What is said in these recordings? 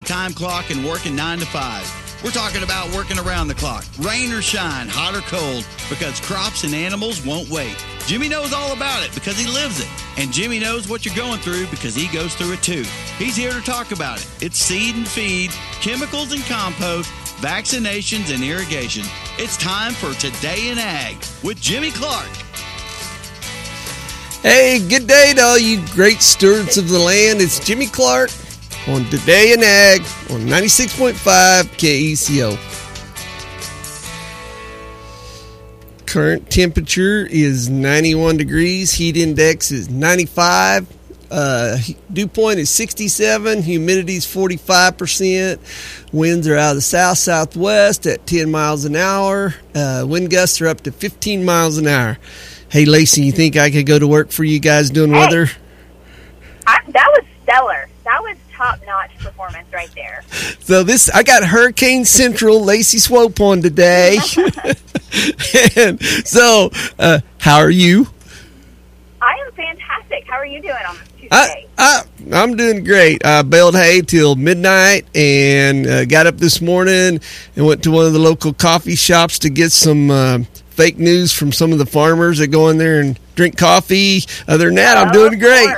time clock and working 9 to 5. We're talking about working around the clock, rain or shine, hot or cold, because crops and animals won't wait. Jimmy knows all about it because he lives it. And Jimmy knows what you're going through because he goes through it too. He's here to talk about it. It's seed and feed, chemicals and compost, vaccinations and irrigation. It's time for Today in Ag with Jimmy Clark. Hey, good day to all you great stewards of the land. It's Jimmy Clark on Today in Ag on 96.5 KECO. Current temperature is 91 degrees. Heat index is 95. Dew point is 67. Humidity is 45%. Winds are out of the south-southwest at 10 miles an hour. Wind gusts are up to 15 miles an hour. Hey, Lacey, you think I could go to work for you guys doing weather? That was stellar. That was top-notch performance right there. So I got Hurricane Central Lacey Swope on today. And so, how are you? I am fantastic. How are you doing on this Tuesday? I'm doing great. I baled hay till midnight and got up this morning and went to one of the local coffee shops to get some fake news from some of the farmers that go in there and drink coffee. Other than that, I'm doing great.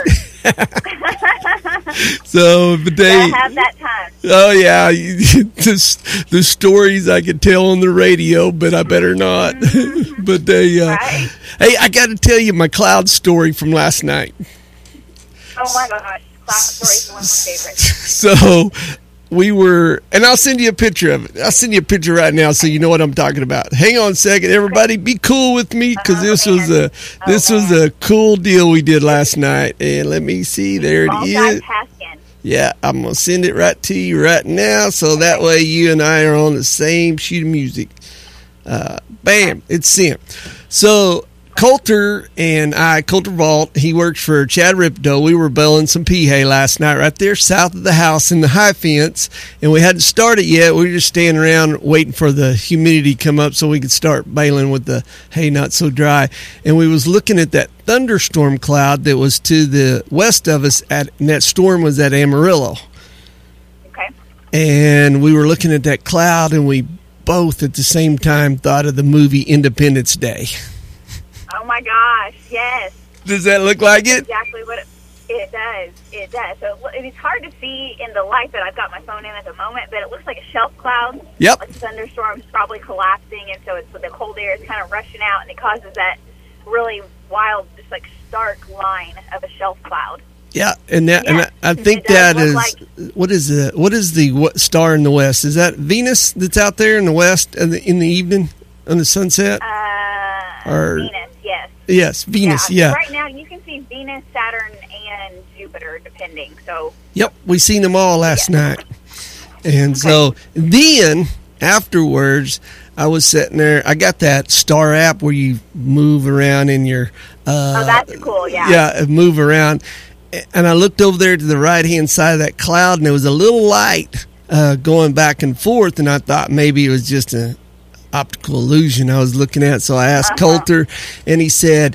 So, but they have that time. Oh yeah, the stories I could tell on the radio, but I better not. But they, right? Hey, I got to tell you my cloud story from last night. Oh my gosh, cloud stories are one of my favorites. So we were, and I'll send you a picture of it. I'll send you a picture right now so you know what I'm talking about. Hang on a second, everybody. Be cool with me because this was a cool deal we did last night. And let me see, there it is. Yeah, I'm going to send it right to you right now so that way you and I are on the same sheet of music. Bam, it's sent. So Coulter and I, Coulter Vault, he works for Chad Ripdo. We were baling some pea hay last night right there south of the house in the high fence, and we hadn't started yet. We were just standing around waiting for the humidity to come up so we could start baling with the hay not so dry. And we was looking at that thunderstorm cloud that was to the west of us, and that storm was at Amarillo. Okay. And we were looking at that cloud, and we both at the same time thought of the movie Independence Day. Oh my gosh, yes. Does that look like it? Exactly what it does. It does. So it's hard to see in the light that I've got my phone in at the moment, but it looks like a shelf cloud. Yep. Like a thunderstorm is probably collapsing, and so it's the cold air is kind of rushing out, and it causes that really wild, just like stark line of a shelf cloud. Yeah, and I think that is what is the star in the west? Is that Venus that's out there in the west in the evening on the sunset? Venus. Yes, Venus, yeah. Right now, you can see Venus, Saturn, and Jupiter, depending. So. Yep, we seen them all last night. And so then, afterwards, I was sitting there. I got that star app where you move around in your... oh, that's cool, yeah. Yeah, move around. And I looked over there to the right-hand side of that cloud, and there was a little light going back and forth, and I thought maybe it was just an optical illusion I was looking at. So I asked Coulter, and he said,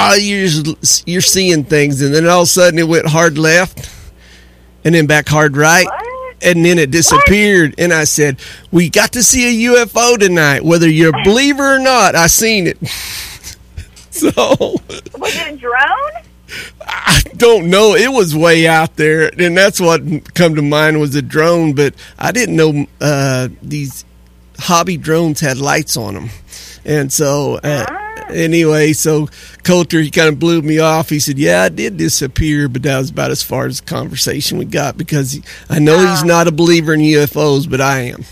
you're seeing things. And then all of a sudden it went hard left and then back hard right. What? And then it disappeared. What? And I said, we got to see a UFO tonight. Whether you're a believer or not, I seen it. So was it a drone? I don't know. It was way out there. And that's what come to mind was a drone. But I didn't know these hobby drones had lights on them. And so anyway, so Coulter, he kind of blew me off. He said, yeah, it did disappear, but that was about as far as the conversation we got because I know he's not a believer in UFOs, but I am.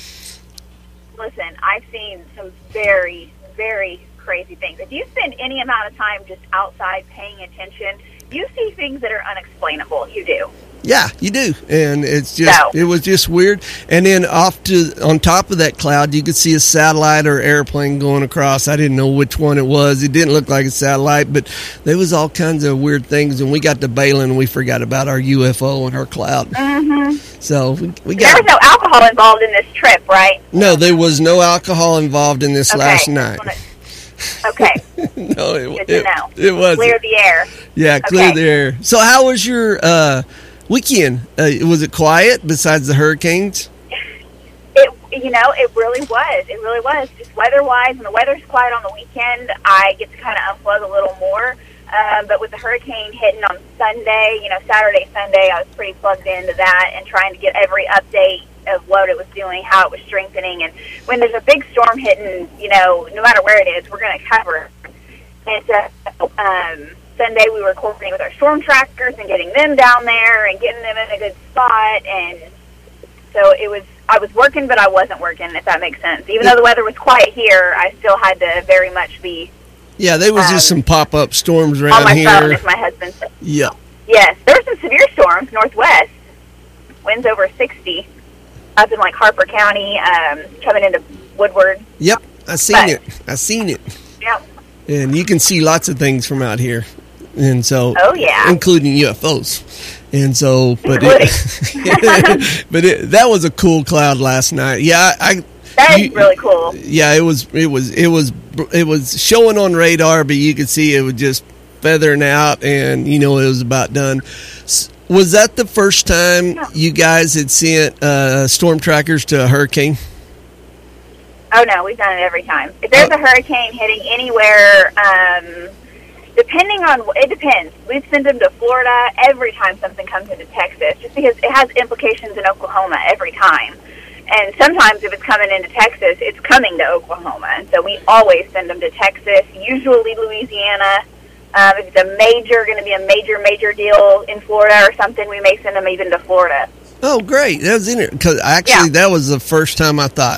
Listen, I've seen some very, very crazy things. If you spend any amount of time just outside paying attention, you see things that are unexplainable. You do. Yeah, you do. And it was just weird. And then on top of that cloud, you could see a satellite or airplane going across. I didn't know which one it was. It didn't look like a satellite, but there was all kinds of weird things. And we got to bailing and we forgot about our UFO and our cloud. Mm-hmm. So we got. There was no alcohol involved in this trip, right? No, there was no alcohol involved in this last night. Okay. No, Good to know. It was clear the air. Yeah, clear the air. So how was your weekend? Was it quiet besides the hurricanes? It really was. It really was. Just weather-wise, when the weather's quiet on the weekend, I get to kind of unplug a little more. But with the hurricane hitting on Sunday, Saturday, Sunday, I was pretty plugged into that and trying to get every update of what it was doing, how it was strengthening. And when there's a big storm hitting, no matter where it is, we're going to cover it. And so Sunday we were coordinating with our storm trackers and getting them down there and getting them in a good spot. And so I was working, but I wasn't working, if that makes sense. Even though the weather was quiet here, I still had to very much be... Yeah, there was just some pop-up storms around on my here. phone, as my husband said. Yeah. Yes, there were some severe storms, northwest. Winds over 60 up in, Harper County, coming into Woodward. Yep, I seen it. Yep. And you can see lots of things from out here. And so... Oh, yeah. Including UFOs. And so... But that was a cool cloud last night. Yeah, That is really cool. Yeah, it was showing on radar, but you could see it was just feathering out, and it was about done. Was that the first time you guys had sent storm trackers to a hurricane? Oh no, we've done it every time. If there's a hurricane hitting anywhere, it depends. We've sent them to Florida every time something comes into Texas, just because it has implications in Oklahoma every time. And sometimes if it's coming into Texas, it's coming to Oklahoma. And so we always send them to Texas, usually Louisiana. If it's going to be a major deal in Florida or something, we may send them even to Florida. Oh, great. That was in it. Because that was the first time I thought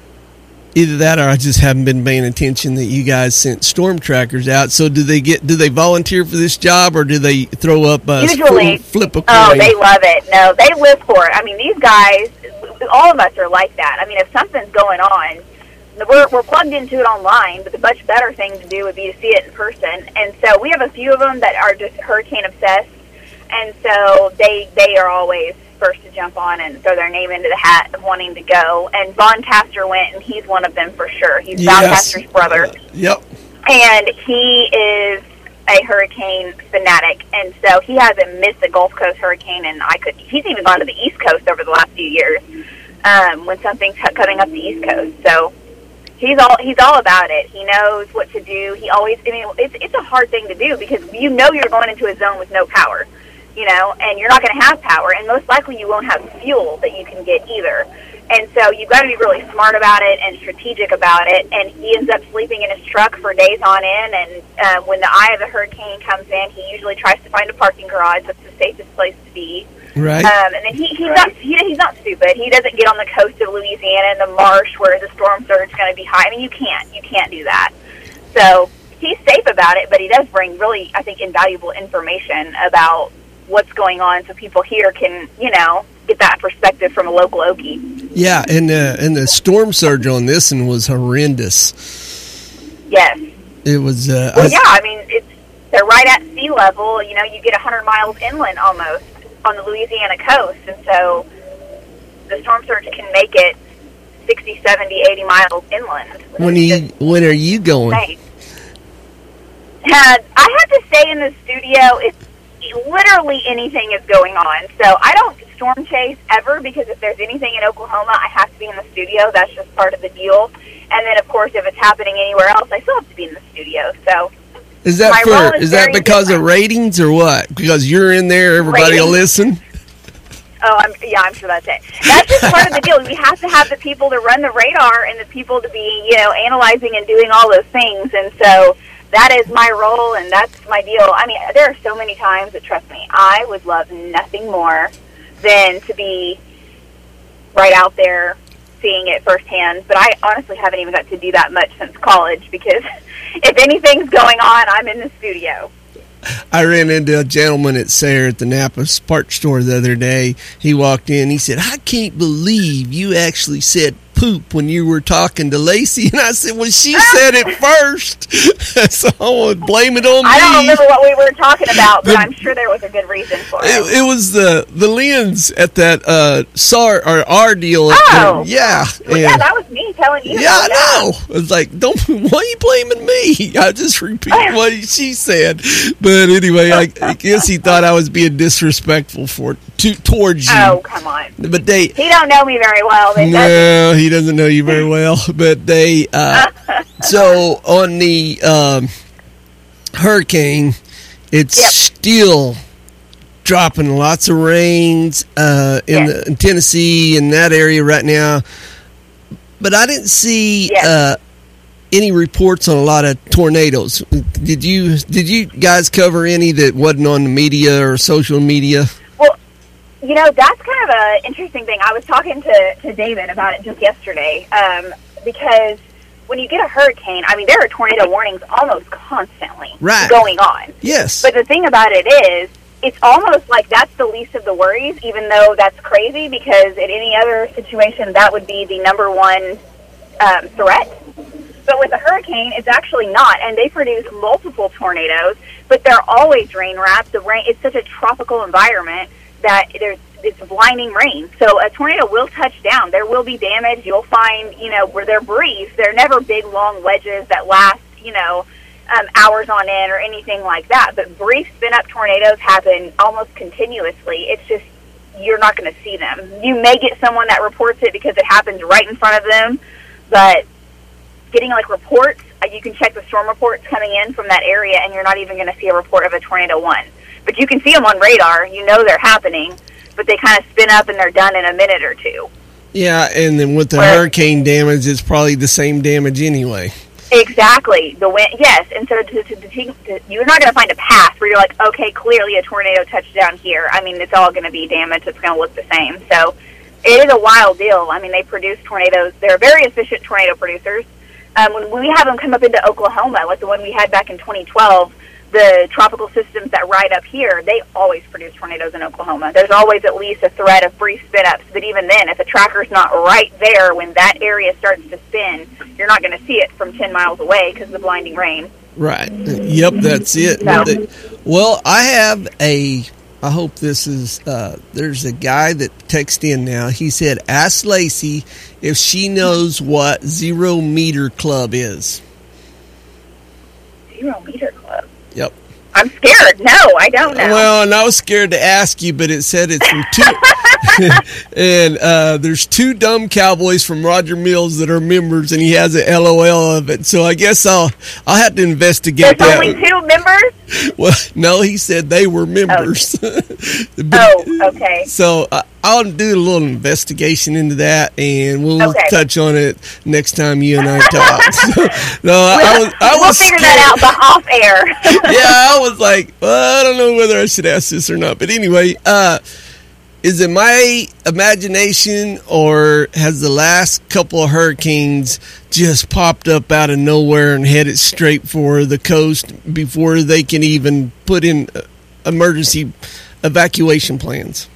either that or I just haven't been paying attention that you guys sent storm trackers out. So do they volunteer for this job, or do they throw up a flip a coin? Oh, they love it. No, they live for it. I mean, these guys, all of us are like that. I mean, if something's going on, we're plugged into it online, but the much better thing to do would be to see it in person. And so we have a few of them that are just hurricane obsessed, and so they are always first to jump on and throw their name into the hat of wanting to go. And Von Castor went, and he's one of them for sure. He's Von Castor's brother. Yep. And he is a hurricane fanatic, and so he hasn't missed a Gulf Coast hurricane, and he's even gone to the East Coast over the last few years when something's coming up the East Coast. So he's all about it. He knows what to do. It's a hard thing to do because you're going into a zone with no power, and you're not going to have power, and most likely you won't have fuel that you can get either. And so you've got to be really smart about it and strategic about it. And he ends up sleeping in his truck for days on end. And when the eye of the hurricane comes in, he usually tries to find a parking garage. That's the safest place to be. Right. And then he's not stupid. He doesn't get on the coast of Louisiana in the marsh where the storm surge is going to be high. I mean, you can't do that. So he's safe about it, but he does bring really, I think, invaluable information about what's going on, so people here can, get that perspective from a local Okie. Yeah, and the storm surge on this one was horrendous. Yes. It was. They're right at sea level. You get 100 miles inland almost on the Louisiana coast, and so the storm surge can make it 60, 70, 80 miles inland. When are you going? I have to stay in the studio if literally anything is going on. So I don't storm chase ever, because if there's anything in Oklahoma, I have to be in the studio. That's just part of the deal. And then, of course, if it's happening anywhere else, I still have to be in the studio. So is that because of ratings or what? Because you're in there, everybody will listen? Oh, I'm sure that's it. That's just part of the deal. We have to have the people to run the radar and the people to be, analyzing and doing all those things. And so that is my role, and that's my deal. I mean, there are so many times that, trust me, I would love nothing more than to be right out there seeing it firsthand. But I honestly haven't even got to do that much since college, because if anything's going on, I'm in the studio. I ran into a gentleman at Sayre at the Napa parts store the other day. He walked in. He said, "I can't believe you actually set poop when you were talking to Lacey, and I said, well, she said it first, so I want to blame it on me. I don't remember what we were talking about, but I'm sure there was a good reason for it. It was the lens at that SAR or R deal. Oh, yeah, well, yeah, that was me telling you. Yeah, I know. I was like, why are you blaming me? I just repeat what she said. But anyway, I guess he thought I was being disrespectful towards you. Oh, come on. But he don't know me very well. No, he doesn't know you very well. But they, so on the hurricane, it's still dropping lots of rains in Tennessee and that area right now. But I didn't see any reports on a lot of tornadoes. Did you guys cover any that wasn't on the media or social media? Well, that's kind of an interesting thing. I was talking to David about it just yesterday because when you get a hurricane, I mean, there are tornado warnings almost constantly going on. Yes. But the thing about it is, it's almost like that's the least of the worries, even though that's crazy, because in any other situation, that would be the number one threat. But with a hurricane, it's actually not, and they produce multiple tornadoes, but they're always rain-wrapped. It's such a tropical environment that it's blinding rain. So a tornado will touch down. There will be damage. You'll find, where they're brief, they're never big, long wedges that last, hours on end or anything like that. But brief spin-up tornadoes happen almost continuously. It's just you're not going to see them. You may get someone that reports it because it happens right in front of them, but getting reports, you can check the storm reports coming in from that area, and you're not even going to see a report of a tornado one. But you can see them on radar. You know they're happening, but they kind of spin up and they're done in a minute or two. Yeah, and then with the hurricane damage, it's probably the same damage anyway. Exactly. The wind, yes. And so you're not going to find a path where you're like, okay, clearly a tornado touched down here. I mean, it's all going to be damaged. It's going to look the same. So it is a wild deal. I mean, they produce tornadoes. They're very efficient tornado producers. When we have them come up into Oklahoma, like the one we had back in 2012, the tropical systems that ride up here, they always produce tornadoes in Oklahoma. There's always at least a threat of brief spin-ups, but even then, if the tracker's not right there when that area starts to spin, you're not going to see it from 10 miles away because of the blinding rain. Right. Yep, that's it. So. Well, I hope this is, there's a guy that texted in now. He said, ask Lacey if she knows what 0 Meter Club is. 0 Meter Club? Yep. I'm scared. No, I don't know. Well, and I was scared to ask you, but it said it's from two. And there's 2 dumb cowboys from Roger Mills that are members, and he has an LOL of it. So I guess I'll have to investigate There's that. Only 2 members? Well, no, he said they were members. Okay. So I'll do a little investigation into that, and we'll touch on it next time you and I talk. We'll figure that out off air. Yeah, I was like, well, I don't know whether I should ask this or not. But anyway, is it my imagination, or has the last couple of hurricanes just popped up out of nowhere and headed straight for the coast before they can even put in emergency evacuation plans?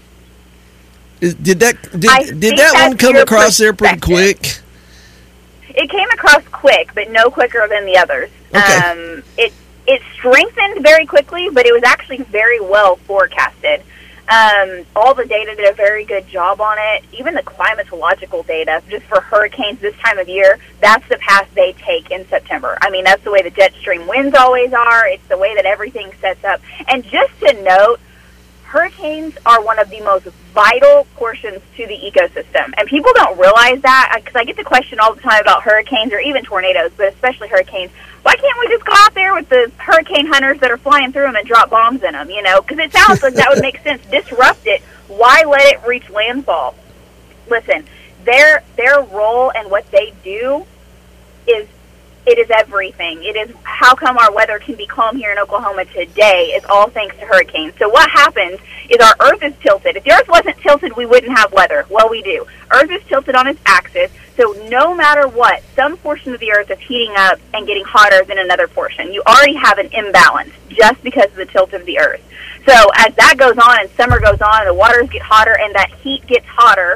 Did that one come across there pretty quick? It came across quick, but no quicker than the others. Okay. It strengthened very quickly, but it was actually very well forecasted. All the data did a very good job on it. Even the climatological data, just for hurricanes this time of year, that's the path they take in September. I mean, that's the way the jet stream winds always are. It's the way that everything sets up. And just to note, hurricanes are one of the most vital portions to the ecosystem. And people don't realize that, because I get the question all the time about hurricanes or even tornadoes, but especially hurricanes. Why can't we just go out there with the hurricane hunters that are flying through them and drop bombs in them, Because it sounds like that would make sense. Disrupt it. Why let it reach landfall? Listen, their role and what they do is everything. It is how come our weather can be calm here in Oklahoma today is all thanks to hurricanes. So what happens is our Earth is tilted. If the Earth wasn't tilted, we wouldn't have weather. Well, we do. Earth is tilted on its axis, so no matter what, some portion of the Earth is heating up and getting hotter than another portion. You already have an imbalance just because of the tilt of the Earth. So as that goes on and summer goes on and the waters get hotter and that heat gets hotter,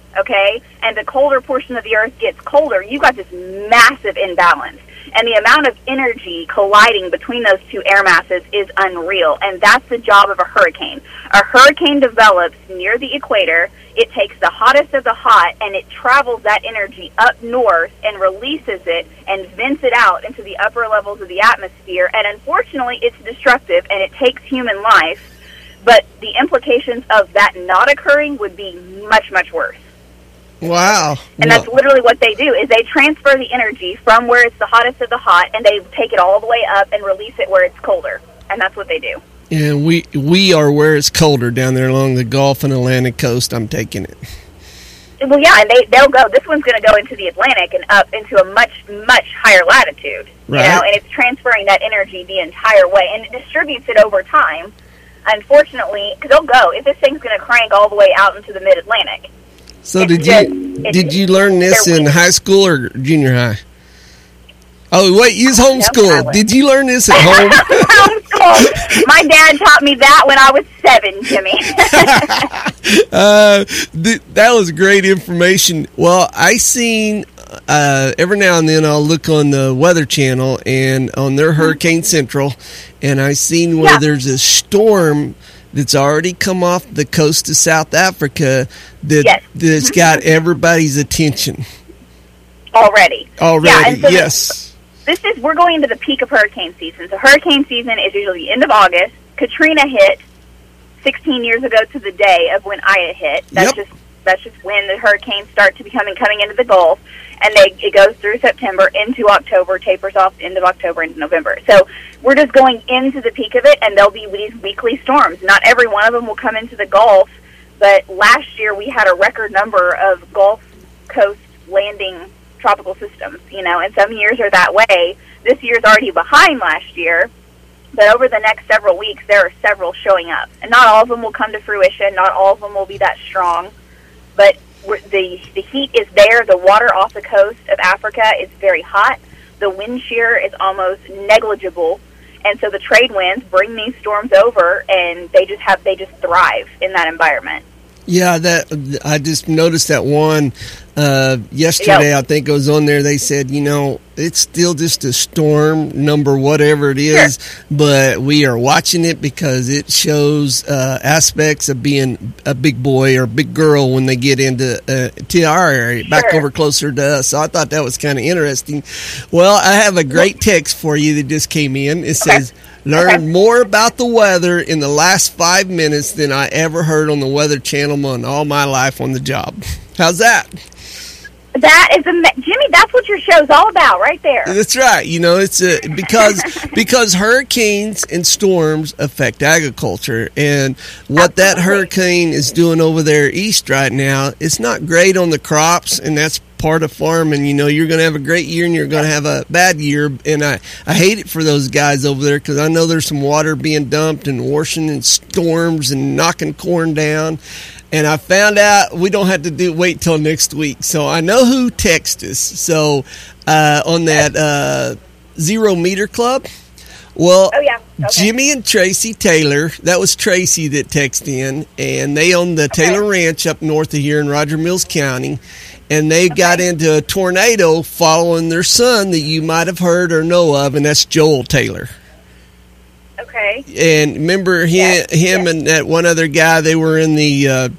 okay, and the colder portion of the Earth gets colder, you've got this massive imbalance. And the amount of energy colliding between those two air masses is unreal. And that's the job of a hurricane. A hurricane develops near the equator. It takes the hottest of the hot, and it travels that energy up north and releases it and vents it out into the upper levels of the atmosphere. And unfortunately, it's destructive, and it takes human life. But the implications of that not occurring would be much, much worse. Wow. And that's literally what they do, is they transfer the energy from where it's the hottest of the hot, and they take it all the way up and release it where it's colder. And that's what they do. And we are where it's colder down there along the Gulf and Atlantic coast. I'm taking it. Well, yeah, and they'll go. This one's going to go into the Atlantic and up into a much, much higher latitude. Right. You know, and it's transferring that energy the entire way, and it distributes it over time. Unfortunately, because they'll go, if this thing's going to crank all the way out into the mid-Atlantic. So did you learn this in high school or junior high? Oh, wait, use homeschool. No, did you learn this at home? Homeschool. My dad taught me that when I was 7, Jimmy. That was great information. Well, I seen every now and then I'll look on the Weather Channel and on their Hurricane Central, and I seen where there's a storm that's already come off the coast of South Africa that's got everybody's attention. Already. Yeah, and so yes. We're going into the peak of hurricane season. So hurricane season is usually the end of August. Katrina hit 16 years ago to the day of when Ida hit. That's just when the hurricanes start to coming into the Gulf, and it goes through September into October, tapers off end of October into November. So we're just going into the peak of it, and there'll be these weekly storms. Not every one of them will come into the Gulf, but last year we had a record number of Gulf Coast landing tropical systems, and some years are that way. This year's already behind last year, but over the next several weeks, there are several showing up. And not all of them will come to fruition. Not all of them will be that strong. But the heat is there. The water off the coast of Africa is very hot. The wind shear is almost negligible. And so the trade winds bring these storms over, and they just thrive in that environment. Yeah, I just noticed that one yesterday. I think it was on there. They said, it's still just a storm number, whatever it is, but we are watching it because it shows aspects of being a big boy or big girl when they get into to our area, back over closer to us. So I thought that was kind of interesting. Well, I have a great text for you that just came in. It says, learn more about the weather in the last 5 minutes than I ever heard on the Weather Channel in all my life on the job. How's that? That is Jimmy, that's what your show's all about right there. That's right. It's because hurricanes and storms affect agriculture, and what that hurricane is doing over there east right now, it's not great on the crops, and that's part of farming. You're going to have a great year and you're going to have a bad year, and I hate it for those guys over there because I know there's some water being dumped and washing and storms and knocking corn down. And I found out we don't have to wait till next week. So I know who texted us. So on that Zero Meter Club. Well, Jimmy and Tracy Taylor, that was Tracy that texted in, and they own the Taylor Ranch up north of here in Roger Mills County. And they got into a tornado following their son that you might have heard or know of, and that's Joel Taylor. Okay. And remember him and that one other guy, they were in that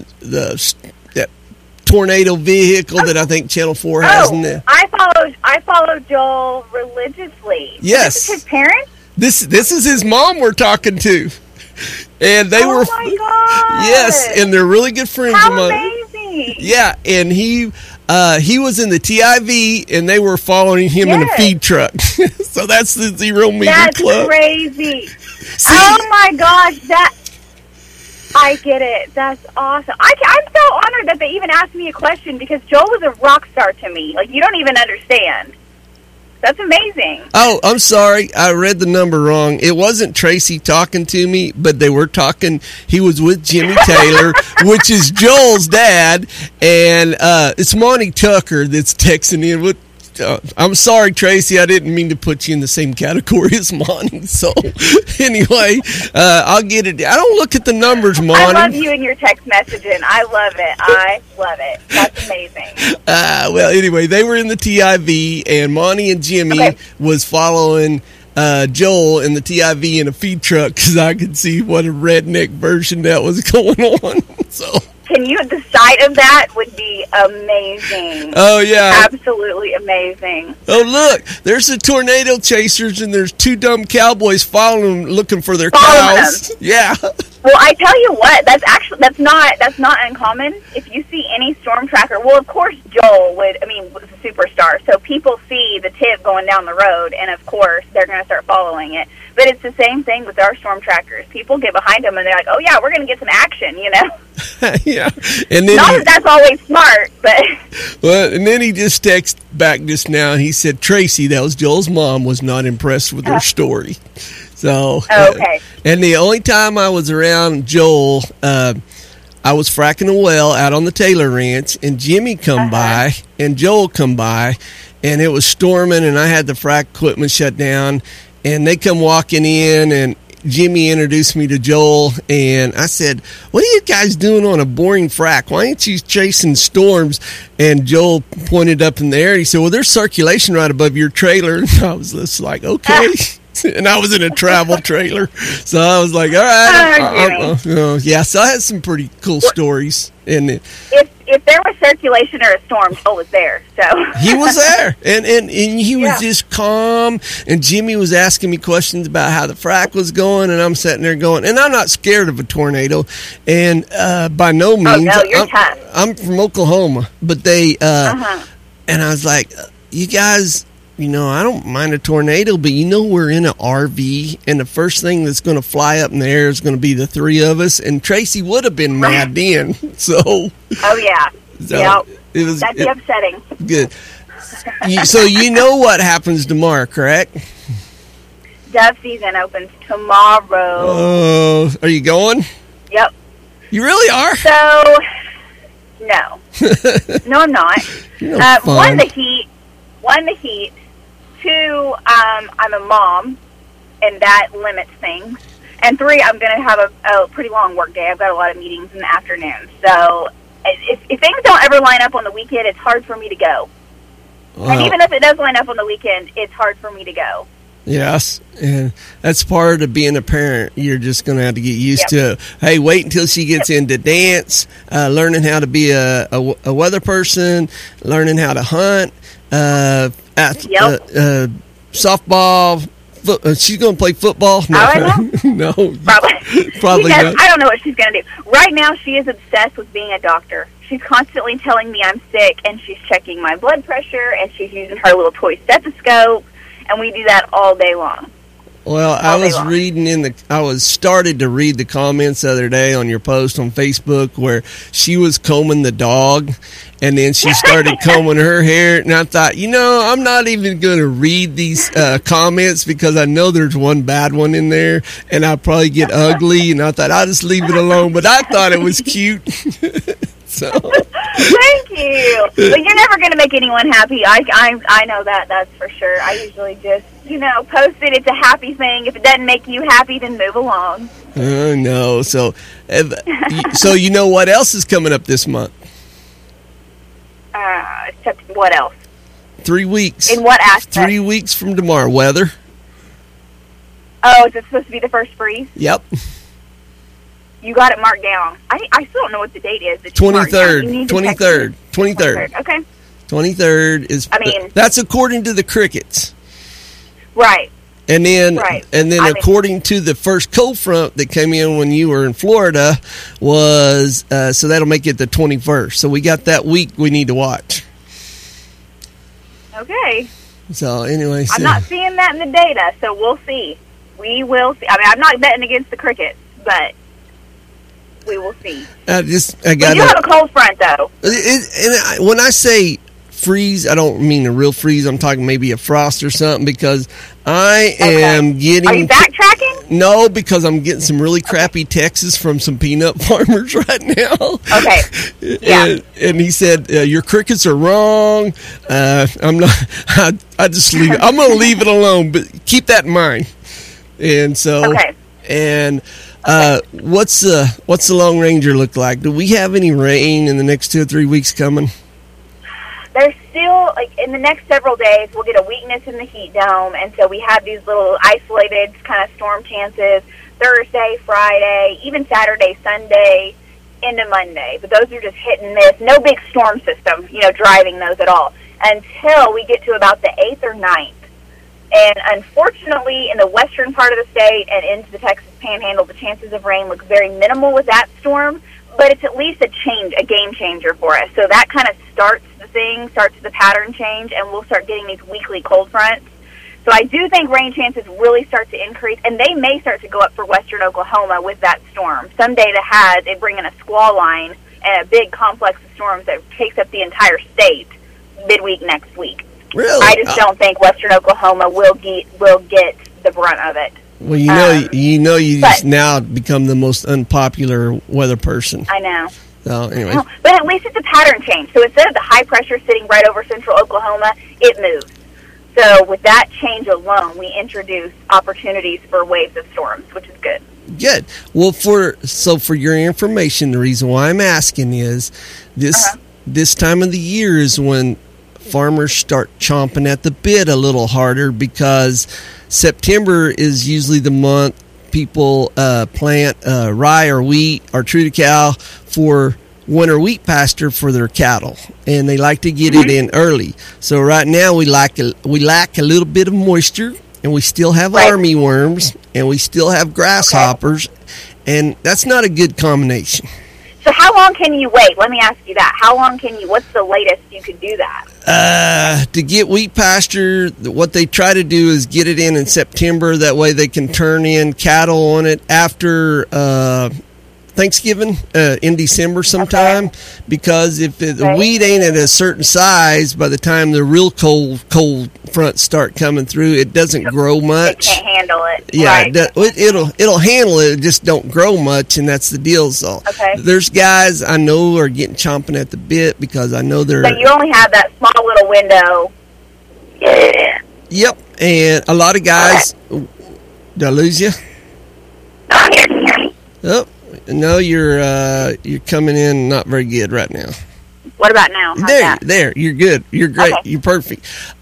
tornado vehicle that I think Channel 4 has in there. I follow Joel religiously. Yes. Is this his parents? This is his mom we're talking to. And they were my God. Yes, and they're really good friends How of mine. Amazing. Yeah, and he was in the TIV, and they were following him in a feed truck. So that's the Zero Meter Club. That's crazy. Oh my gosh, I get it. That's awesome. I'm so honored that they even asked me a question because Joel was a rock star to me. Like, you don't even understand. That's amazing. Oh, I'm sorry. I read the number wrong. It wasn't Tracy talking to me, but they were talking. He was with Jimmy Taylor, which is Joel's dad, and it's Monty Tucker that's texting in. I'm sorry, Tracy. I didn't mean to put you in the same category as Monty. So, anyway, I'll get it. I don't look at the numbers, Monty. I love you and your text messaging. I love it. That's amazing. Well, anyway, they were in the TIV, and Monty and Jimmy was following Joel in the TIV in a feed truck because I could see what a redneck version that was going on. So. The sight of that would be amazing. Oh, yeah. Absolutely amazing. Oh, look, there's the tornado chasers, and there's two dumb cowboys following them, looking for their cows. Yeah. Well, I tell you what, that's not uncommon. If you see any storm tracker, well, of course, Joel was a superstar, so people see the tip going down the road, and of course, they're going to start following it. But it's the same thing with our storm trackers. People get behind them, and they're like, oh, yeah, we're going to get some action, you know? Yeah. And then not that that's always smart, but... Well, and then he just texted back just now, and he said, Tracy, that was Joel's mom, was not impressed with her story. So, okay. And the only time I was around Joel, I was fracking a well out on the Taylor Ranch, and Jimmy come by, and Joel come by, and it was storming, and I had the frack equipment shut down, and they come walking in, and Jimmy introduced me to Joel, and I said, what are you guys doing on a boring frack? Why ain't you chasing storms? And Joel pointed up in the air. He said, well, there's circulation right above your trailer. And I was just like, okay. And I was in a travel trailer. So I was like, all right. Yeah, so I had some pretty cool stories. And if there was circulation or a storm, Joel was there. So he was there, and he was just calm. And Jimmy was asking me questions about how the frack was going, and I'm sitting there going, and I'm not scared of a tornado, and by no means. Oh no, you're tough. I'm from Oklahoma, but they and I was like, you guys. You know, I don't mind a tornado, but you know we're in an RV, and the first thing that's going to fly up in the air is going to be the three of us. And Tracy would have been mad then. So. Oh yeah. So that'd be upsetting. Good. So you know what happens tomorrow, correct? Dove season opens tomorrow. Oh, are you going? Yep. You really are? So, no. No, I'm not. One, the heat. Two, I'm a mom, and that limits things. And three, I'm going to have a pretty long work day. I've got a lot of meetings in the afternoon. So if things don't ever line up on the weekend, it's hard for me to go. Well, and even if it does line up on the weekend, it's hard for me to go. Yes, and that's part of being a parent. You're just going to have to get used to, hey, wait until she gets into dance, learning how to be a weather person, learning how to hunt, softball. She's going to play football? No, no, probably not. I don't know what she's going to do. Right now, she is obsessed with being a doctor. She's constantly telling me I'm sick, and she's checking my blood pressure, and she's using her little toy stethoscope, and we do that all day long. Well, I was started to read the comments the other day on your post on Facebook where she was combing the dog, and then she started combing her hair, and I thought, I'm not even going to read these comments because I know there's one bad one in there, and I'll probably get ugly, and I thought I'll just leave it alone, but I thought it was cute. So. Thank you. But you're never going to make anyone happy. I know that's for sure. I usually just, post it. It's a happy thing. If it doesn't make you happy, then move along. No. So you know what else is coming up this month? Except what else? 3 weeks. In what aspect? 3 weeks from tomorrow. Weather. Oh, is it supposed to be the first freeze? Yep. You got it marked down. I still don't know what the date is. 23rd. 23rd. Okay. 23rd is. That's according to the crickets. Right. And then, according to the first cold front that came in when you were in Florida, was so that'll make it the 21st. So we got that week we need to watch. Okay. So anyway, I'm not seeing that in the data, so we'll see. We will see. I'm not betting against the crickets, but we will see. We do have a cold front, though. When I say freeze, I don't mean a real freeze. I'm talking maybe a frost or something because I am getting. Are you backtracking? No, because I'm getting some really crappy texts from some peanut farmers right now. Okay. Yeah. And he said, your crickets are wrong. I'm not, I just leave it. I'm going to leave it alone, but keep that in mind. And so, Okay. And what's the Lone Ranger look like? Do we have any rain in the next 2 or 3 weeks coming? There's still, like, in the next several days, we'll get a weakness in the heat dome, and so we have these little isolated kind of storm chances Thursday, Friday, even Saturday, Sunday, into Monday. But those are just hit and miss. No big storm system, driving those at all until we get to about the 8th or 9th. And unfortunately, in the western part of the state and into the Texas Panhandle, the chances of rain look very minimal with that storm, but it's at least a game changer for us. So that kind of starts the pattern change, and we'll start getting these weekly cold fronts. So I do think rain chances really start to increase, and they may start to go up for western Oklahoma with that storm. Some data has it bring in a squall line and a big complex of storms that takes up the entire state midweek next week. Really? I just don't think western Oklahoma will get the brunt of it. Well, you just now become the most unpopular weather person. I know. So anyway. No, but at least it's a pattern change. So instead of the high pressure sitting right over central Oklahoma, it moves. So with that change alone, we introduce opportunities for waves of storms, which is good. Good. Well, for your information, the reason why I'm asking is this time of the year is when farmers start chomping at the bit a little harder, because September is usually the month people plant rye or wheat or triticale for winter wheat pasture for their cattle, and they like to get it in early. So right now we lack a little bit of moisture, and we still have army worms, and we still have grasshoppers, and that's not a good combination. So how long can you wait? Let me ask you that. What's the latest you could do that? To get wheat pasture, what they try to do is get it in September. That way they can turn in cattle on it after Thanksgiving, in December sometime. Okay. Because if the wheat ain't at a certain size, by the time the real cold fronts start coming through, it doesn't grow much. It can't handle it. Yeah, right. it'll handle it. It just don't grow much, and that's the deal. So there's guys I know are getting chomping at the bit, because I know they're. But you only have that small little window. Yeah. Yep, and a lot of guys. Did I lose you? Oh. No, you're coming in not very good right now. What about now? There, you're good. You're great. Okay. You're perfect.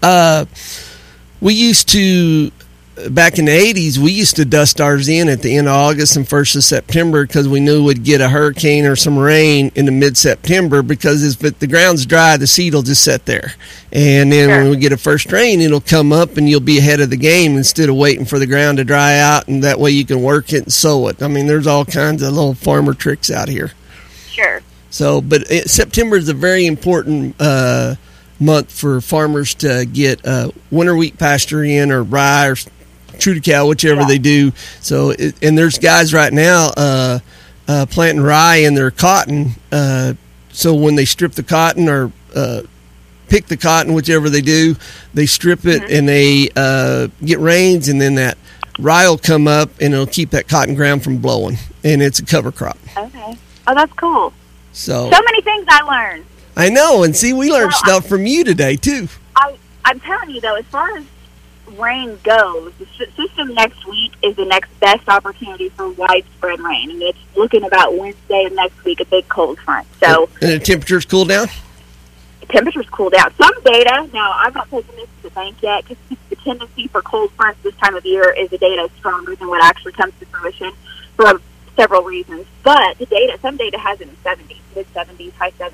We used to, back in the 80s, we used to dust ours in at the end of August and 1st of September, because we knew we'd get a hurricane or some rain in the mid-September, because if the ground's dry, the seed will just sit there. And then when we get a first rain, it'll come up and you'll be ahead of the game instead of waiting for the ground to dry out, and that way you can work it and sow it. I mean, there's all kinds of little farmer tricks out here. Sure. So, but September is a very important month for farmers to get winter wheat pasture in, or rye, or triticale, whichever they do. So, and there's guys right now planting rye in their cotton. So when they strip the cotton or pick the cotton, whichever they do, they strip it and they get rains, and then that rye will come up and it'll keep that cotton ground from blowing, and it's a cover crop. Okay. Oh, that's cool. So many things I learned. I know, and see, we learned stuff from you today too. I'm telling you though, as far as rain goes, the system next week is the next best opportunity for widespread rain, and it's looking about Wednesday of next week, a big cold front. So, and the temperatures cool down? The temperatures cool down. Some data, now I'm not taking this to the bank yet, because the tendency for cold fronts this time of year is the data is stronger than what actually comes to fruition for several reasons. But some data has it in 70s, mid-70s, high 70s.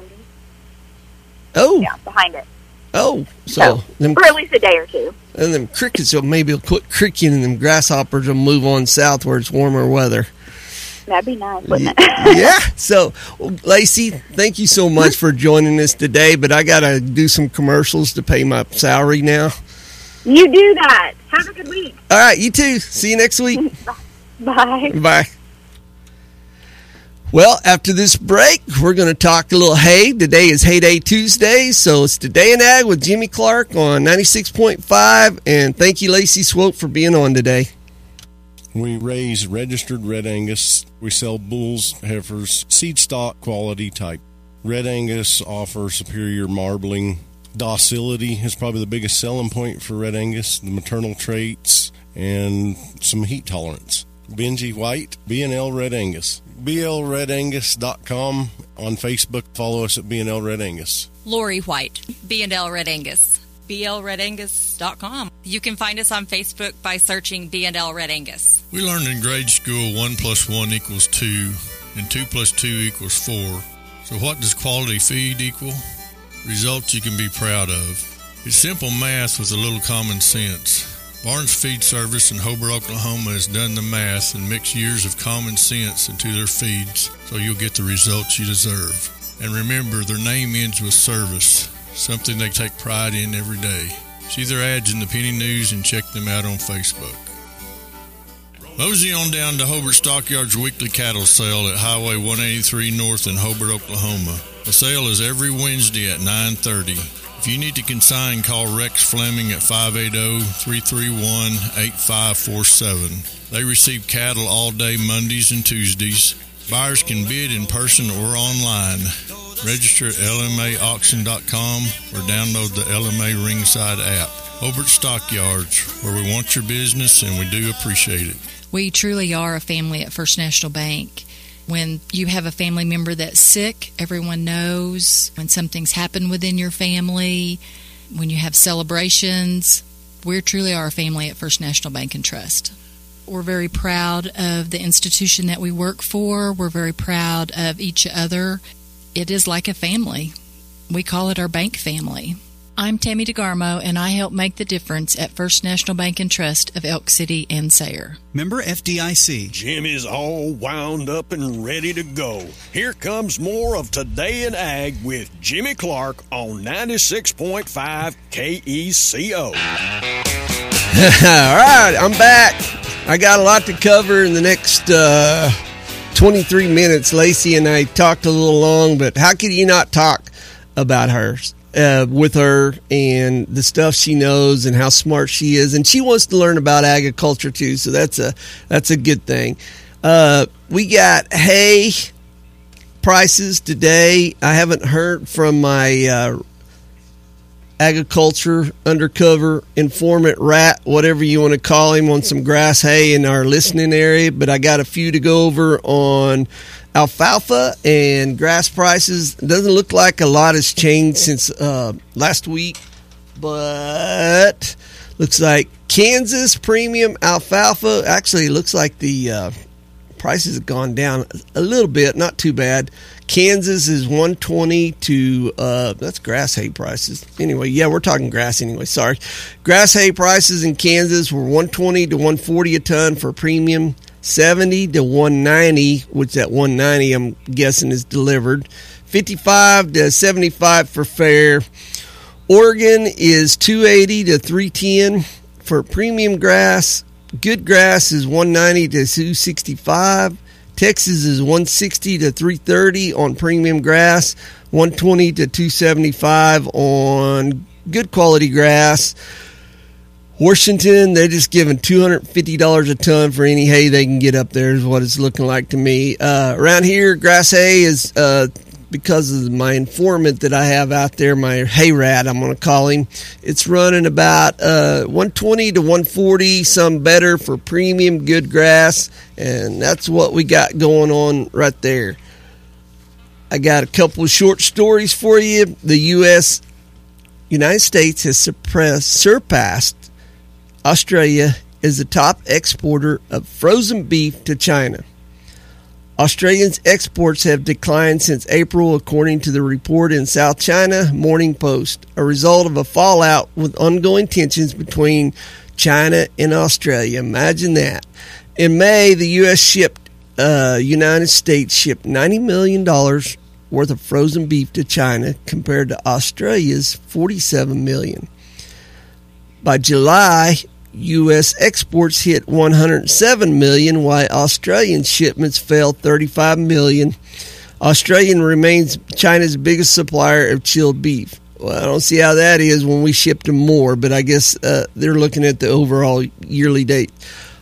Oh. Yeah, behind it. Oh, so for at least a day or two. And them crickets will maybe quit cricking, and them grasshoppers will move on south where it's warmer weather. That'd be nice, wouldn't it? Yeah. So, Lacey, thank you so much for joining us today, but I got to do some commercials to pay my salary now. You do that. Have a good week. All right, you too. See you next week. Bye. Bye. Well, after this break, we're going to talk a little hay. Today is Hay Day Tuesday, so it's Today in Ag with Jimmy Clark on 96.5, and thank you, Lacey Swope, for being on today. We raise registered Red Angus. We sell bulls, heifers, seed stock quality type. Red Angus offers superior marbling. Docility is probably the biggest selling point for Red Angus, the maternal traits, and some heat tolerance. Benji White, B&L Red Angus. BLRedAngus.com. On Facebook, follow us at B&L Red Angus. Lori White, B&L Red Angus. BLRedAngus.com. You can find us on Facebook by searching B&L Red Angus. We learned in grade school 1 + 1 = 2 and 2 + 2 = 4. So what does quality feed equal? Results you can be proud of. It's simple math with a little common sense. Barnes Feed Service in Hobart, Oklahoma has done the math and mixed years of common sense into their feeds so you'll get the results you deserve. And remember, their name ends with service, something they take pride in every day. See their ads in the Penny News and check them out on Facebook. Mosey on down to Hobart Stockyards weekly cattle sale at Highway 183 North in Hobart, Oklahoma. The sale is every Wednesday at 9:30. If you need to consign, call Rex Fleming at 580-331-8547. They receive cattle all day Mondays and Tuesdays. Buyers can bid in person or online. Register at LMAauction.com or download the LMA Ringside app. Hobart Stockyards, where we want your business and we do appreciate it. We truly are a family at First National Bank. When you have a family member that's sick, everyone knows. When something's happened within your family, when you have celebrations, we truly are a family at First National Bank and Trust. We're very proud of the institution that we work for. We're very proud of each other. It is like a family. We call it our bank family. I'm Tammy DeGarmo, and I help make the difference at First National Bank and Trust of Elk City and Sayre. Member FDIC. Jim is all wound up and ready to go. Here comes more of Today in Ag with Jimmy Clark on 96.5 KECO. All right, I'm back. I got a lot to cover in the next 23 minutes. Lacey and I talked a little long, but how could you not talk about her? With her and the stuff she knows and how smart she is, and she wants to learn about agriculture too, so that's a good thing. We got hay prices today. I haven't heard from my agriculture undercover informant rat, whatever you want to call him, on some grass hay in our listening area, but I got a few to go over on alfalfa and grass prices. It doesn't look like a lot has changed since last week, but looks like Kansas premium alfalfa, actually looks like the prices have gone down a little bit, not too bad. Kansas is 120 to that's grass hay prices. Anyway, yeah, we're talking grass anyway, sorry. Grass hay prices in Kansas were 120 to 140 a ton for premium. 70 to 190, which that 190 I'm guessing is delivered. 55 to 75 for fair. Oregon is 280 to 310 for premium grass. Good grass is 190 to 265. Texas is 160 to 330 on premium grass. 120 to 275 on good quality grass. Washington, they're just giving $250 a ton for any hay they can get up there is what it's looking like to me. Around here, grass hay is, because of my informant that I have out there, my hay rat, I'm going to call him, it's running about 120 to 140, some better for premium good grass, and that's what we got going on right there. I got a couple of short stories for you. The United States has surpassed Australia is the top exporter of frozen beef to China. Australians' exports have declined since April, according to the report in South China Morning Post, a result of a fallout with ongoing tensions between China and Australia. Imagine that. In May, the United States shipped $90 million worth of frozen beef to China compared to Australia's $47 million. By July, U.S. exports hit $107 million, while Australian shipments fell $35 million. Australia remains China's biggest supplier of chilled beef. Well, I don't see how that is when we shipped them more, but I guess they're looking at the overall yearly date.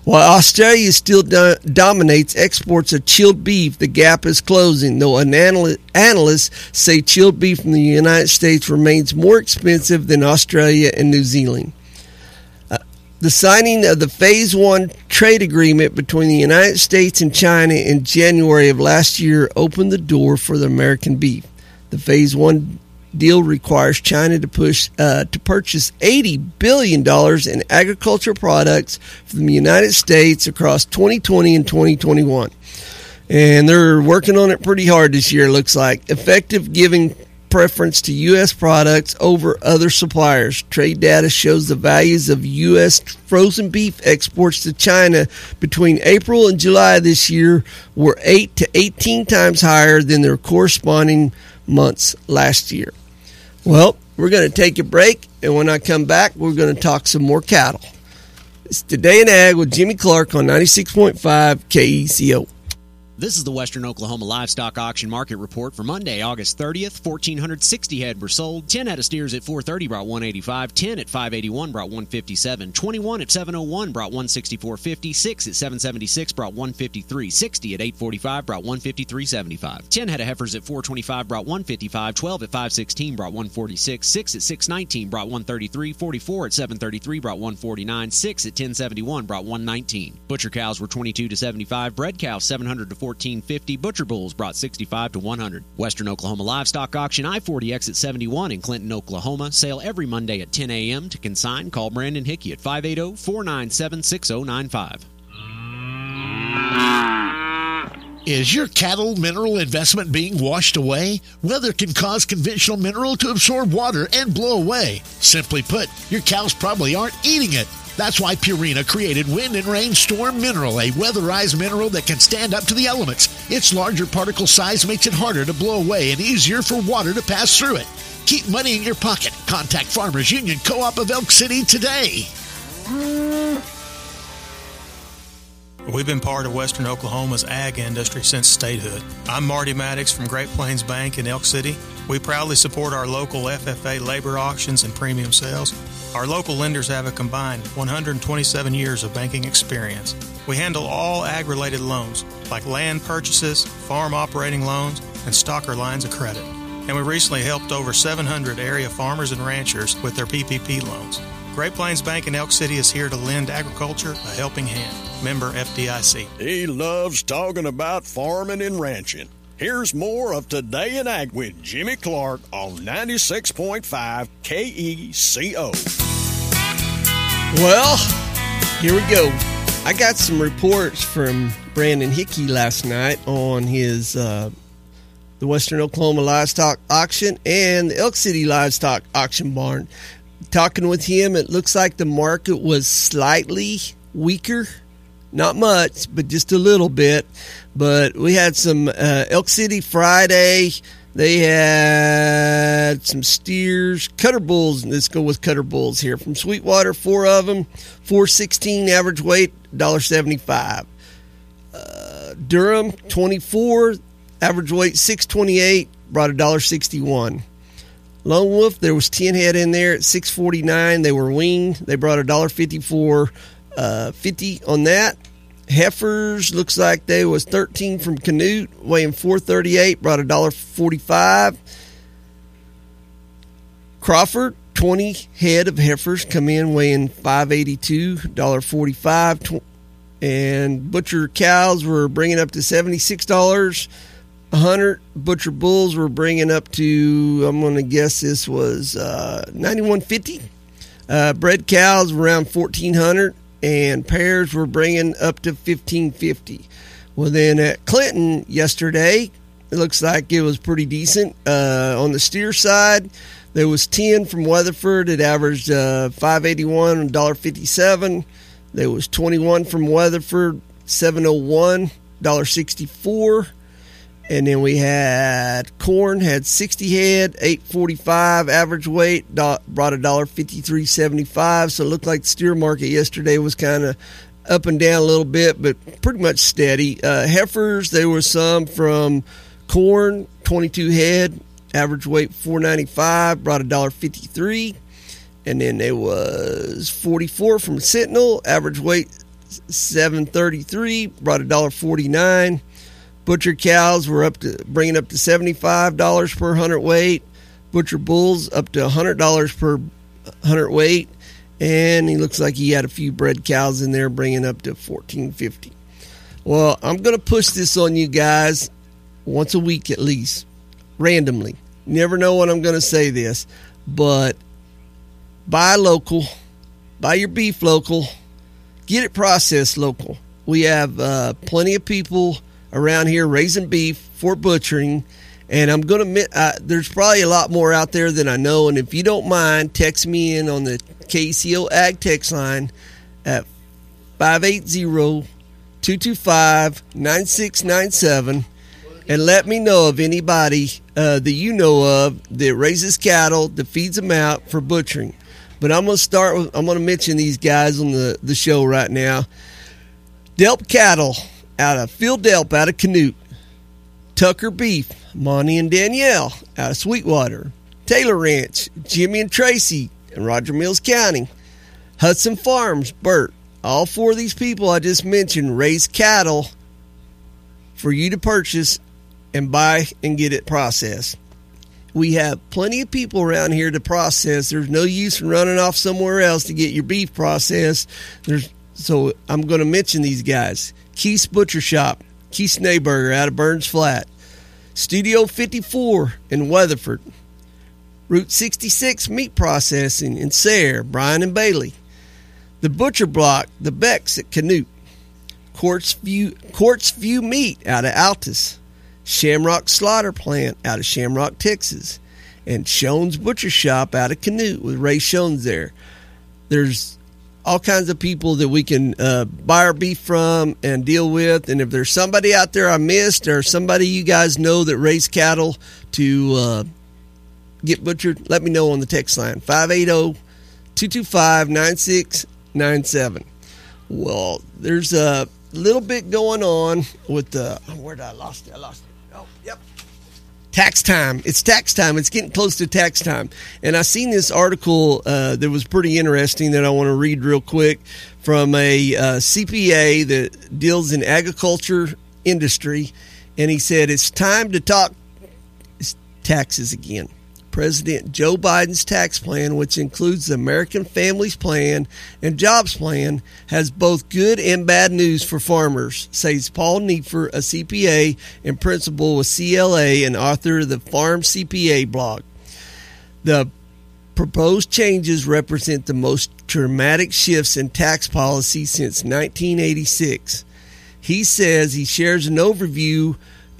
While Australia still dominates exports of chilled beef, the gap is closing, though analysts say chilled beef from the United States remains more expensive than Australia and New Zealand. The signing of the Phase 1 trade agreement between the United States and China in January of last year opened the door for the American beef. The Phase 1 deal requires China to purchase $80 billion in agricultural products from the United States across 2020 and 2021. And they're working on it pretty hard this year, it looks like. Effective giving preference to U.S. products over other suppliers. Trade data shows the values of U.S. frozen beef exports to China between April and July this year were 8 to 18 times higher than their corresponding months last year. Well, we're going to take a break, and when I come back, we're going to talk some more cattle. It's Today in Ag with Jimmy Clark on 96.5 KECO. This is the Western Oklahoma Livestock Auction Market Report for Monday, August 30th. 1,460 head were sold. 10 head of steers at 430 brought 185. 10 at 581 brought 157. 21 at 701 brought 164.50. 6 at 776 brought 153. 60 at 845 brought 153.75. 10 head of heifers at 425 brought 155. 12 at 516 brought 146. 6 at 619 brought 133. 44 at 733 brought 149. 6 at 1071 brought 119. Butcher cows were 22 to 75. Bred cows 700 to 1450. Butcher bulls brought 65 to 100. Western Oklahoma Livestock Auction, I-40 exit 71 in Clinton, Oklahoma. Sale every Monday at 10 a.m. To consign, call Brandon Hickey at 580-497-6095. Is your cattle mineral investment being washed away? Weather can cause conventional mineral to absorb water and blow away. Simply put, your cows probably aren't eating it. That's why Purina created Wind and Rain Storm Mineral, a weatherized mineral that can stand up to the elements. Its larger particle size makes it harder to blow away and easier for water to pass through it. Keep money in your pocket. Contact Farmers Union Co-op of Elk City today. We've been part of Western Oklahoma's ag industry since statehood. I'm Marty Maddox from Great Plains Bank in Elk City. We proudly support our local FFA labor auctions and premium sales. Our local lenders have a combined 127 years of banking experience. We handle all ag-related loans, like land purchases, farm operating loans, and stocker lines of credit. And we recently helped over 700 area farmers and ranchers with their PPP loans. Great Plains Bank in Elk City is here to lend agriculture a helping hand. Member FDIC. He loves talking about farming and ranching. Here's more of Today in Ag with Jimmy Clark on 96.5 KECO. Well, here we go. I got some reports from Brandon Hickey last night on his the Western Oklahoma Livestock Auction and the Elk City Livestock Auction Barn. Talking with him, it looks like the market was slightly weaker. Not much, but just a little bit. But we had some Elk City Friday. They had some steers, cutter bulls. Let's go with cutter bulls here. From Sweetwater, 4 of them, $4.16 average weight, $1.75. Durham, 24, average weight, $6.28, brought $1.61. Lone Wolf, there was 10 head in there at $6.49. They were weaned. They brought $1.54. 50 on that. Heifers, looks like they was 13 from Canute, weighing 438, brought $1.45. Crawford, 20 head of heifers come in weighing 582, $1.45. And butcher cows were bringing up to $76 100. Butcher bulls were bringing up to, I'm going to guess this was $91.50. Bred cows were around $1,400. And pairs were bringing up to $15.50. Well, then at Clinton yesterday, it looks like it was pretty decent. On the steer side, there was 10 from Weatherford. It averaged $5.81, $1.57. There was 21 from Weatherford, $7.01, $1.64. And then we had corn, had 60 head, $8.45 average weight, brought $1.53.75. So it looked like the steer market yesterday was kind of up and down a little bit, but pretty much steady. Heifers, there was some from corn, 22 head, average weight $4.95, brought $1.53. And then there was 44 from Sentinel, average weight $7.33, brought $1.49. Butcher cows were bringing up to $75 per hundredweight. Butcher bulls up to $100 per hundredweight. And he looks like he had a few bred cows in there, bringing up to $14.50. Well, I'm going to push this on you guys once a week at least, randomly. Never know when I'm going to say this, but buy local, buy your beef local, get it processed local. We have plenty of people around here raising beef for butchering, and I'm going to there's probably a lot more out there than I know, and if you don't mind, text me in on the KCO Ag text line at 580-225-9697 and let me know of anybody that you know of that raises cattle, that feeds them out for butchering. But I'm going to mention these guys on the show right now. Delp Cattle out of Phil Delp out of Canute. Tucker Beef, Monty and Danielle out of Sweetwater. Taylor Ranch, Jimmy and Tracy in Roger Mills County. Hudson Farms, Bert. All four of these people I just mentioned raise cattle for you to purchase and buy and get it processed. We have plenty of people around here to process. There's no use in running off somewhere else to get your beef processed. So I'm going to mention these guys. Keith's Butcher Shop, Keith Schneeberger out of Burns Flat. Studio 54 in Weatherford. Route 66 Meat Processing in Sayre, Bryan and Bailey. The Butcher Block, the Becks at Canute. Quartz View Meat out of Altus. Shamrock Slaughter Plant out of Shamrock, Texas. And Shones Butcher Shop out of Canute with Ray Shones there. There's all kinds of people that we can buy our beef from and deal with. And if there's somebody out there I missed or somebody you guys know that raise cattle to get butchered, let me know on the text line, 580-225-9697. Well, there's a little bit going on with where did I lost it? Oh, yep. Tax time. It's tax time. It's getting close to tax time. And I seen this article that was pretty interesting that I want to read real quick from a CPA that deals in agriculture industry. And he said, it's time to talk taxes again. President Joe Biden's tax plan, which includes the American Families Plan and Jobs Plan, has both good and bad news for farmers, says Paul Neefer, a CPA and principal with CLA and author of the Farm CPA blog. The proposed changes represent the most dramatic shifts in tax policy since 1986. He says he shares an overview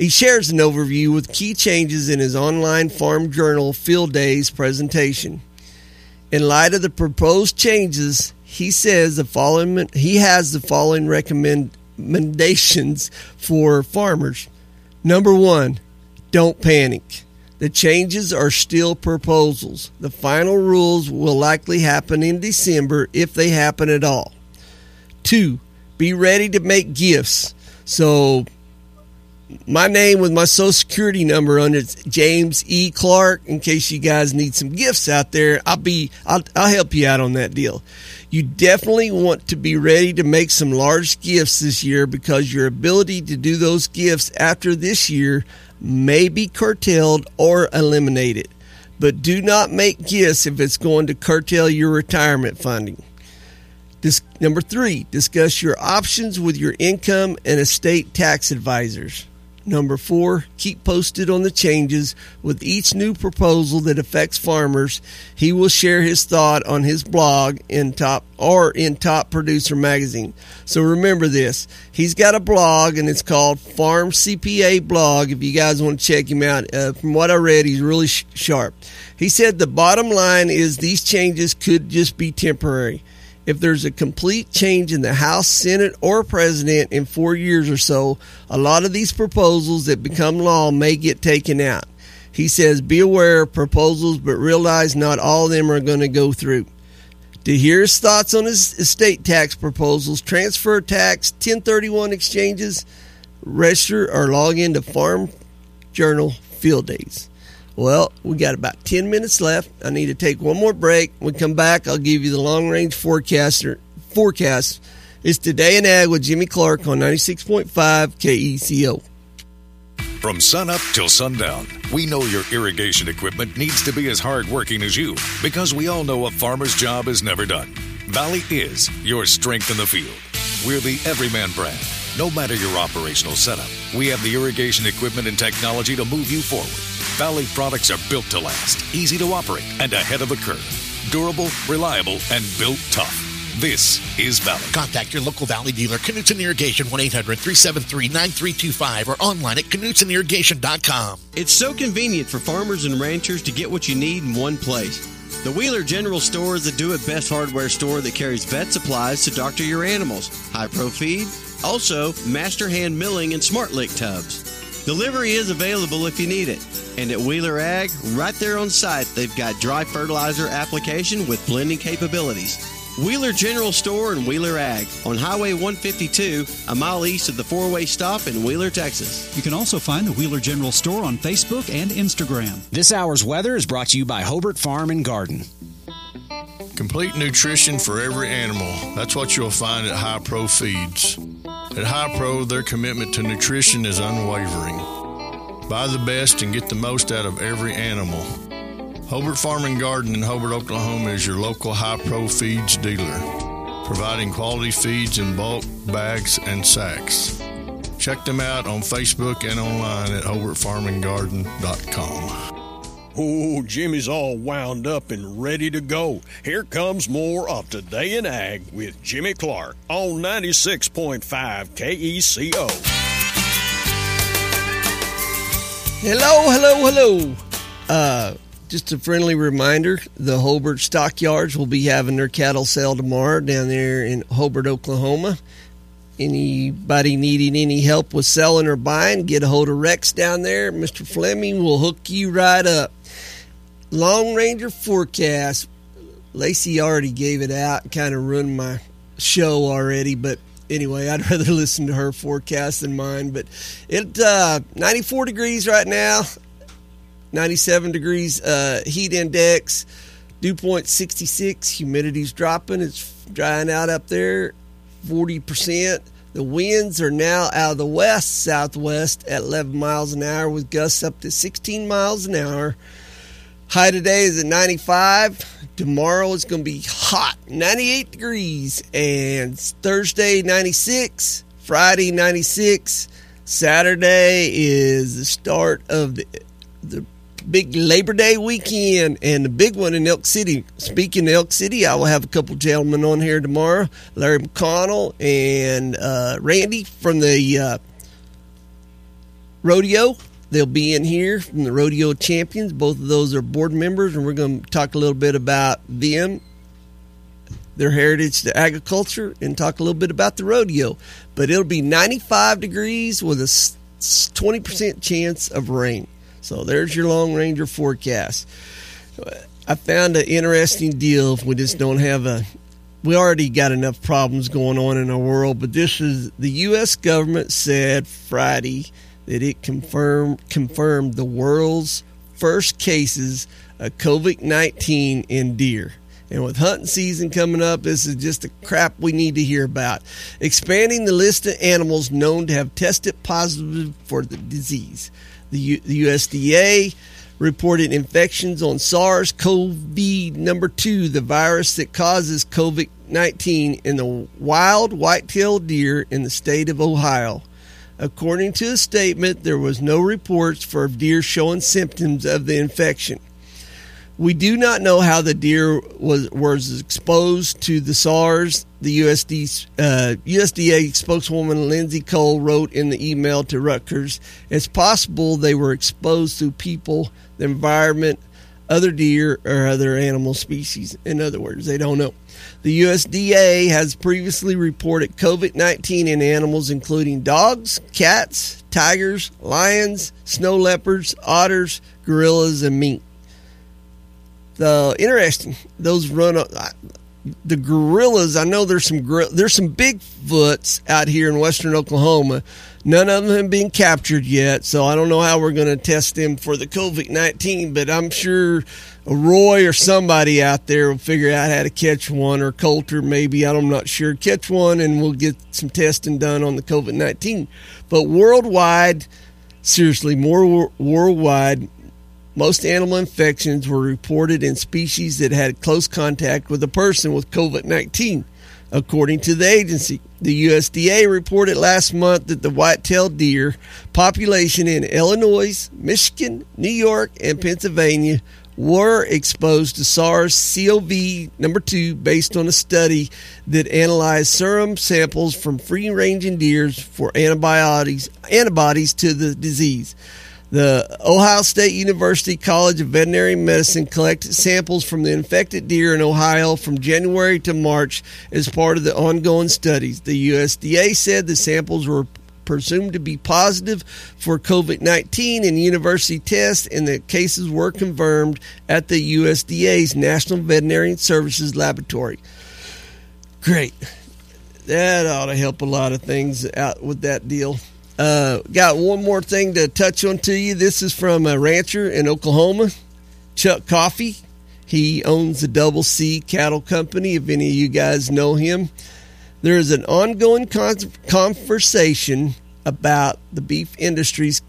with key changes in his online Farm Journal Field Days presentation. In light of the proposed changes, he says he has the following recommendations for farmers. Number 1, don't panic. The changes are still proposals. The final rules will likely happen in December if they happen at all. 2, be ready to make gifts. So my name with my social security number on it's James E. Clark. In case you guys need some gifts out there, I'll help you out on that deal. You definitely want to be ready to make some large gifts this year because your ability to do those gifts after this year may be curtailed or eliminated. But do not make gifts if it's going to curtail your retirement funding. Number 3, discuss your options with your income and estate tax advisors. Number 4, keep posted on the changes with each new proposal that affects farmers. He will share his thought on his blog in Top Producer Magazine. So remember this. He's got a blog, and it's called Farm CPA Blog, if you guys want to check him out. From what I read, he's really sharp. He said the bottom line is these changes could just be temporary. If there's a complete change in the House, Senate, or President in 4 years or so, a lot of these proposals that become law may get taken out. He says, be aware of proposals, but realize not all of them are going to go through. To hear his thoughts on his estate tax proposals, transfer tax, 1031 exchanges, register or log into Farm Journal Field Days. Well, we got about 10 minutes left. I need to take one more break. When we come back, I'll give you the long-range forecast It's Today in Ag with Jimmy Clark on 96.5 KECO. From sunup till sundown, we know your irrigation equipment needs to be as hardworking as you, because we all know a farmer's job is never done. Valley is your strength in the field. We're the Everyman brand. No matter your operational setup, we have the irrigation equipment and technology to move you forward. Valley products are built to last, easy to operate, and ahead of the curve. Durable, reliable, and built tough. This is Valley. Contact your local Valley dealer, Knutson Irrigation, 1-800-373-9325, or online at KnutsenIrrigation.com. It's so convenient for farmers and ranchers to get what you need in one place. The Wheeler General Store is the do-it-best hardware store that carries vet supplies to doctor your animals, high-pro feed, also master hand milling and smart lick tubs. Delivery is available if you need it. And at Wheeler Ag, right there on site, they've got dry fertilizer application with blending capabilities. Wheeler General Store and Wheeler Ag on Highway 152, a mile east of the four-way stop in Wheeler, Texas. You can also find the Wheeler General Store on Facebook and Instagram. This hour's weather is brought to you by Hobart Farm and Garden. Complete nutrition for every animal. That's what you'll find at High Pro Feeds. At High Pro, their commitment to nutrition is unwavering. Buy the best and get the most out of every animal. Hobart Farm and Garden in Hobart, Oklahoma is your local High Pro Feeds dealer, providing quality feeds in bulk, bags, and sacks. Check them out on Facebook and online at HobartFarmandGarden.com. Oh, Jimmy's all wound up and ready to go. Here comes more of Today in Ag with Jimmy Clark on 96.5 KECO. Hello. Just a friendly reminder, the Hobart Stockyards will be having their cattle sale tomorrow down there in Hobart, Oklahoma. Anybody needing any help with selling or buying, get a hold of Rex down there. Mr. Fleming will hook you right up. Long Ranger forecast. Lacey already gave it out, kind of ruined my show already, but anyway, I'd rather listen to her forecast than mine. But it's 94 degrees right now. 97 degrees heat index, dew point 66, humidity's dropping, it's drying out up there, 40%. The winds are now out of the west-southwest at 11 miles an hour with gusts up to 16 miles an hour. High today is at 95. Tomorrow is going to be hot, 98 degrees, and Thursday 96, Friday 96. Saturday is the start of the big Labor Day weekend and the big one in Elk City. Speaking of Elk City, I will have a couple gentlemen on here tomorrow, Larry McConnell and Randy from the rodeo. They'll be in here from the Rodeo Champions. Both of those are board members, and we're going to talk a little bit about them, their heritage to agriculture, and talk a little bit about the rodeo. But it'll be 95 degrees with a 20% chance of rain. So there's your Long Ranger forecast. I found an interesting deal. If we just don't have we already got enough problems going on in our world, but this is the U.S. government said Friday that it confirmed the world's first cases of COVID-19 in deer. And with hunting season coming up, this is just the crap we need to hear about. Expanding the list of animals known to have tested positive for the disease. The USDA reported infections on SARS-CoV-2, the virus that causes COVID-19, in the wild white-tailed deer in the state of Ohio. According to a statement, there was no reports for deer showing symptoms of the infection. We do not know how the deer was exposed to the SARS. The USDA spokeswoman Lindsay Cole wrote in the email to Rutgers, it's possible they were exposed through people, the environment, other deer, or other animal species. In other words, they don't know. The USDA has previously reported COVID-19 in animals including dogs, cats, tigers, lions, snow leopards, otters, gorillas, and mink. Interesting. Those the gorillas. I know there's some Bigfoots out here in western Oklahoma. None of them have been captured yet, so I don't know how we're going to test them for the COVID-19. But I'm sure Roy or somebody out there will figure out how to catch one, or Coulter maybe, I'm not sure, catch one, and we'll get some testing done on the COVID-19. But worldwide, seriously, more worldwide, most animal infections were reported in species that had close contact with a person with COVID-19. According to the agency, the USDA reported last month that the white-tailed deer population in Illinois, Michigan, New York, and Pennsylvania were exposed to SARS-CoV-2 based on a study that analyzed serum samples from free-ranging deer for antibodies to the disease. The Ohio State University College of Veterinary Medicine collected samples from the infected deer in Ohio from January to March as part of the ongoing studies. The USDA said the samples were presumed to be positive for COVID-19 in university tests, and the cases were confirmed at the USDA's National Veterinary Services Laboratory. Great. That ought to help a lot of things out with that deal. Got one more thing to touch on to you. This is from a rancher in Oklahoma, Chuck Coffey. He owns the Double C Cattle Company, if any of you guys know him. There is an ongoing conversation about the beef industry's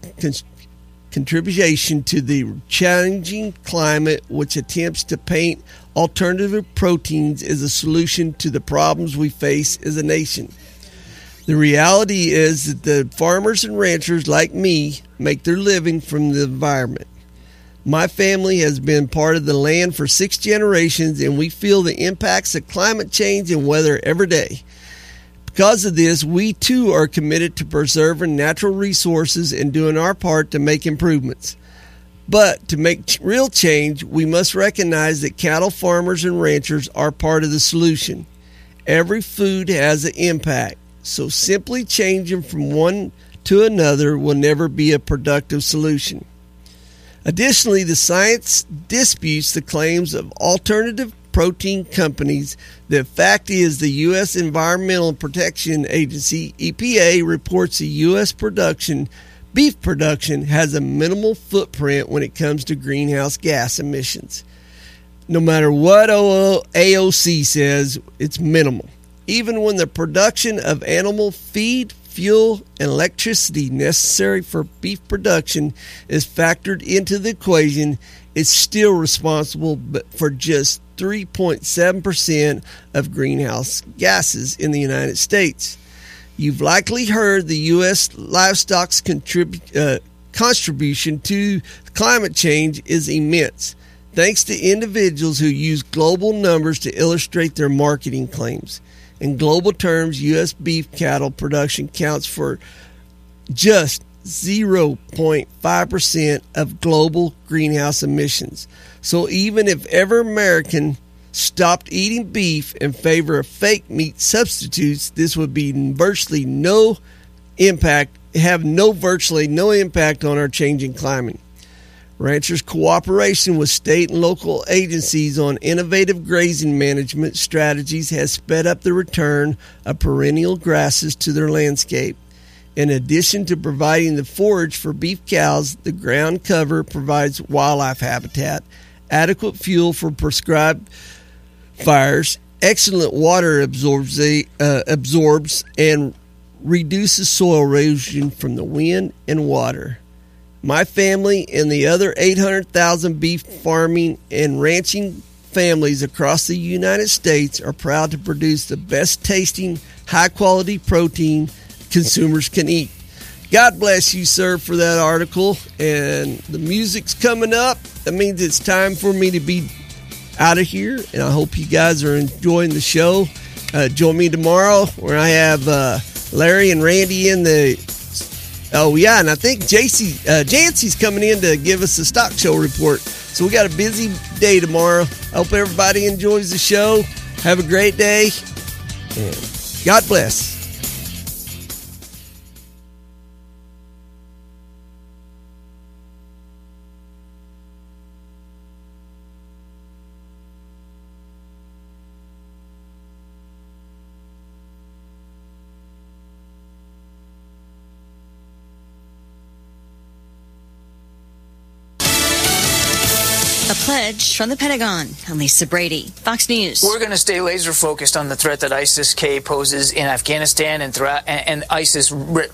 contribution to the changing climate, which attempts to paint alternative proteins as a solution to the problems we face as a nation. The reality is that the farmers and ranchers like me make their living from the environment. My family has been part of the land for 6 generations, and we feel the impacts of climate change and weather every day. Because of this, we too are committed to preserving natural resources and doing our part to make improvements. But to make real change, we must recognize that cattle farmers and ranchers are part of the solution. Every food has an impact. So simply changing from one to another will never be a productive solution. Additionally, the science disputes the claims of alternative protein companies. The fact is the U.S. Environmental Protection Agency, EPA, reports the U.S. beef production has a minimal footprint when it comes to greenhouse gas emissions. No matter what AOC says, it's minimal. Even when the production of animal feed, fuel, and electricity necessary for beef production is factored into the equation, it's still responsible for just 3.7% of greenhouse gases in the United States. You've likely heard the U.S. livestock's contribution to climate change is immense, thanks to individuals who use global numbers to illustrate their marketing claims. In global terms, U.S. beef cattle production counts for just 0.5% of global greenhouse emissions. So even if every American stopped eating beef in favor of fake meat substitutes, this would be virtually no impact on our changing climate. Ranchers' cooperation with state and local agencies on innovative grazing management strategies has sped up the return of perennial grasses to their landscape. In addition to providing the forage for beef cows, the ground cover provides wildlife habitat, adequate fuel for prescribed fires, excellent water absorbs and reduces soil erosion from the wind and water. My family and the other 800,000 beef farming and ranching families across the United States are proud to produce the best tasting, high quality protein consumers can eat. God bless you, sir, for that article. And the music's coming up. That means it's time for me to be out of here. And I hope you guys are enjoying the show. Join me tomorrow where I have Larry and Randy in the... Oh, yeah, and I think Jancy's coming in to give us a stock show report. So we got a busy day tomorrow. I hope everybody enjoys the show. Have a great day, and God bless. A pledge from the Pentagon. I'm Lisa Brady, Fox News. We're going to stay laser focused on the threat that ISIS-K poses in Afghanistan and throughout, and ISIS